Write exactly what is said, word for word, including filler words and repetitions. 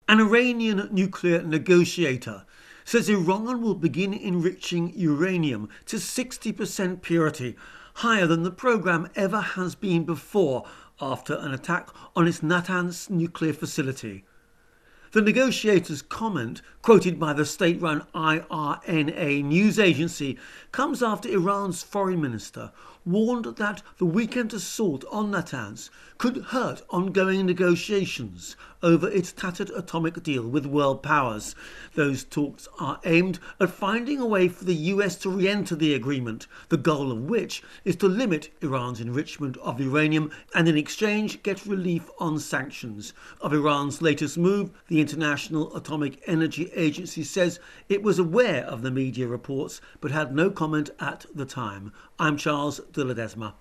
An Iranian nuclear negotiator says Iran will begin enriching uranium to sixty percent purity, higher than the program ever has been before, after an attack on its Natanz nuclear facility. The negotiator's comment, quoted by the state-run I R N A news agency, comes after Iran's foreign minister warned that the weekend assault on Natanz could hurt ongoing negotiations over its tattered atomic deal with world powers. Those talks are aimed at finding a way for the U S to re-enter the agreement, the goal of which is to limit Iran's enrichment of uranium and in exchange get relief on sanctions. Of Iran's latest move, the International Atomic Energy Agency says it was aware of the media reports but had no comment at the time. I'm Charles de Ledesma.